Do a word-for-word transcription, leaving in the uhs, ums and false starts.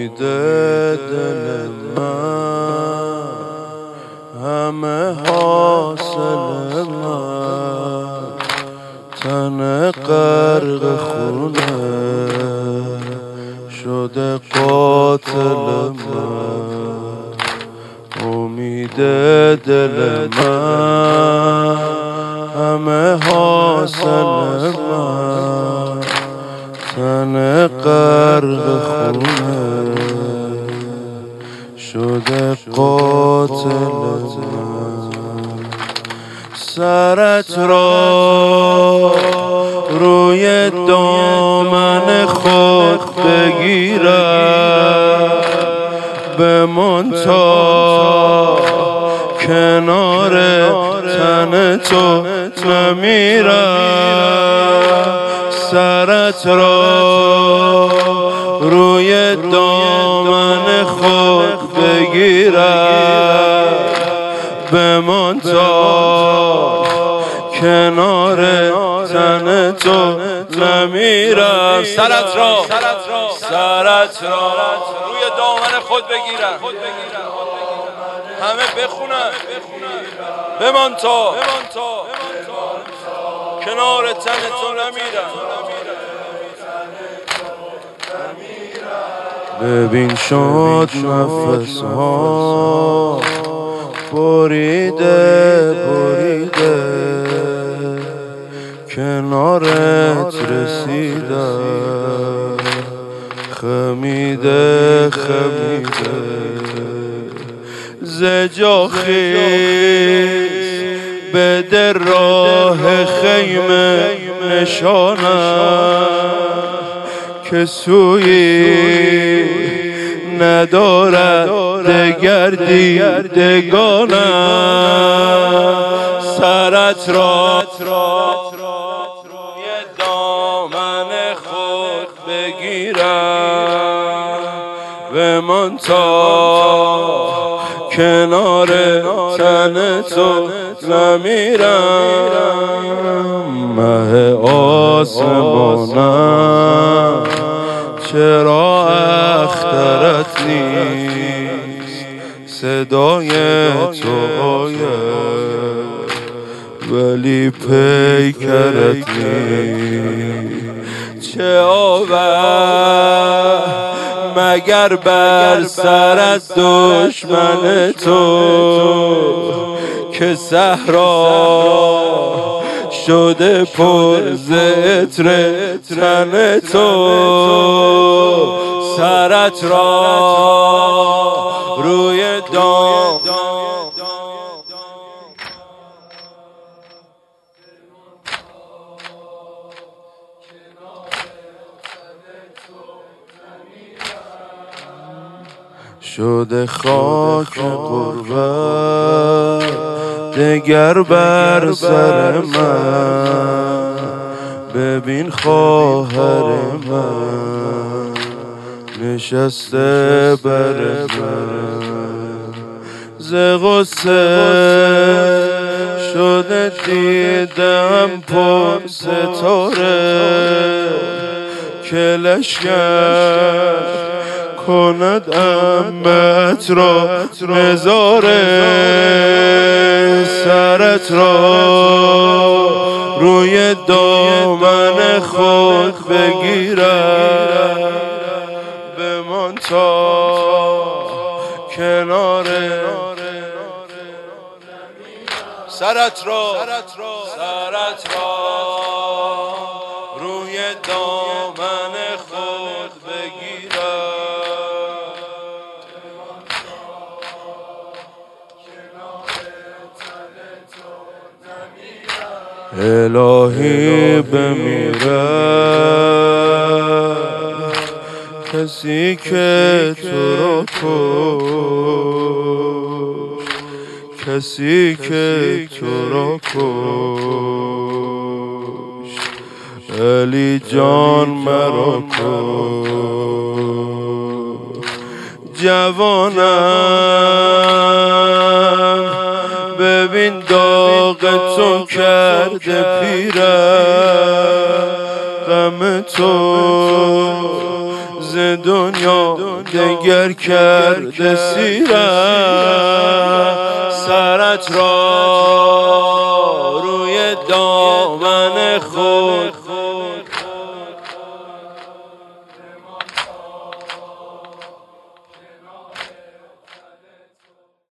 امید دل من، همه حاصل من، تن غرق خونه شده قاتل من. امید دل من، همه حاصل من، تن غرق خونه شده قاتل من. سرت را روی دامن خود بگیرم، بمان تا کنار تن تو نمیرم. سرت را روی دامن خود بگیرم، بمان تا کنار تن تو نمیرم. سرت را سرت را روی دامن خود بگیرم، همه بخونن، بمان تا کنار تن تو نمیرم. ببین شد نفس ها بریده بریده، کنارت رسیدم، خمیده خمیده. ز جا خیز بده راه خیمه نشانم، که سویی ندارد دگر دیدگانم. سرت را یه دامن خود بگیرم، بمان تا کنار تن تو نمیرم. مه آسمانم چرا اخترت نیست، صدای تو آید ولی پیکرت نیست. چه آور مگر بر سرت دشمن تو، که صحرا شده پر ز عطر تن تو. سرت را روی دام شده خاک غربت دگر بر سر من. ببین خواهر من نشسته بر من، ز غصه شده دیدم پر ستاره، که لشکر کند امت را نظاره. سرت را روی دامن خود بگیرم، بمان تا کنار. سرت را سرت را روی دامن خود بگیرم، الهی بمیرد کسی که تو را کشت، کسی که تو را کشت. علی جان مرا کشت. جوانم ببین داغ تو کرده پیرم، غم تو ز دنیا دنیا دگر کرده سیرت، سرت را روی دامن خود